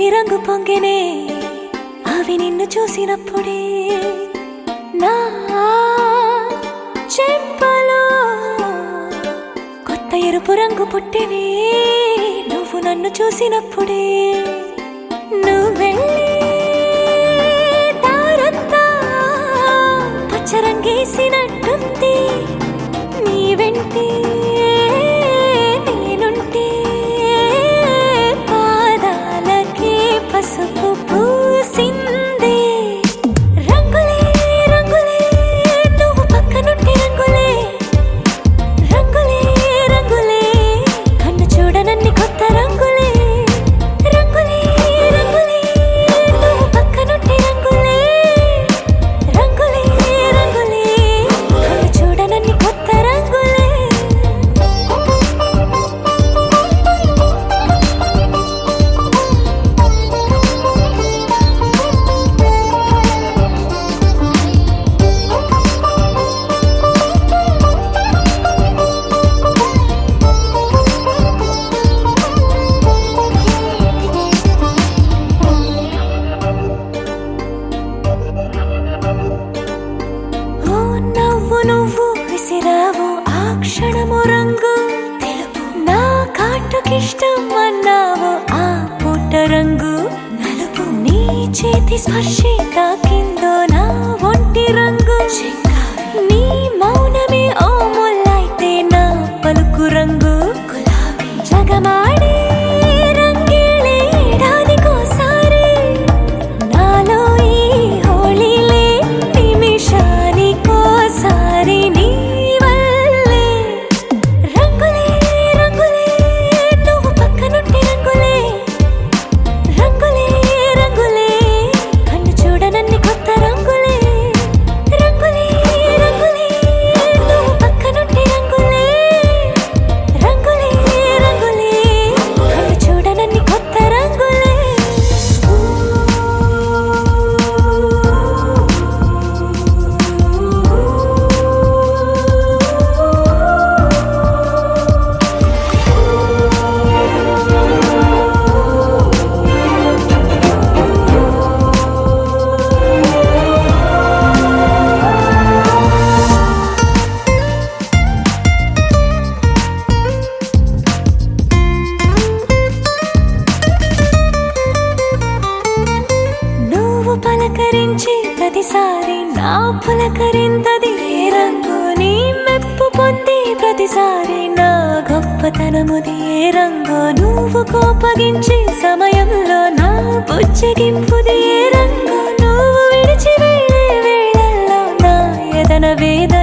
కళ్ళలోని రంగు పొంగెనే అవి నిన్ను చూసినప్పుడే నా చెంపలో కొత్త ఎరుపు రంగు పుట్టెనే నువ్వు నన్ను చూసినప్పుడే నువ్వెళ్ళి దారంతా పచ్చరంగేసినట్టుంది నీ వెంటే నేనుంటే పాదాలకే పసుపు పూసిందే రంగులే రంగులే నువ్వు పక్కనుంటే రంగులే రంగులే రంగులే కన్ను చూడనన్ని కొత్త రంగులే రంగులే రంగులే నువ్వు పక్కనుంటే రంగులే రంగులే రంగులే కన్ను చూడనన్ని కొత్త రంగులే నువ్వు విసిరావు ఆ క్షణము రంగు తెలుపు నా కాటుకిష్టం అన్నావు ఆ పూట రంగు నలుపు నీ చేతి స్పర్శే తాకిందో నా ఒంటి రంగు నీ మౌనమే ఓ ముల్లైతే నా పలుకు రంగు గులాబీ జగమాడే రంగేళే ఏడాదికోసారి నాలో ఈ హోళీలే నిమిషానికోసారి నీ వల్లే రంగులే రంగులే నువ్వు పక్కనుంటే రంగులే రంగులే రంగులే కన్ను చూడనన్ని కొత్త రంగులే రంగులే రంగులే నువ్వు పక్కనుంటే రంగులే రంగులే రంగులే కన్ను చూడనన్ని కొత్త రంగులే నువ్వు పలకరించి ప్రతిసారి నా పులకరింతది ఏ రంగు నీ మెప్పు పొంది ప్రతిసారి నా గొప్పతనముది ఏ రంగు నువ్వు కోపగించే సమయంలో నా బుజ్జగింపుది ఏ రంగు నువ్వు విడిచి వెళ్ళే వేళల్లో నా ఎదన వేద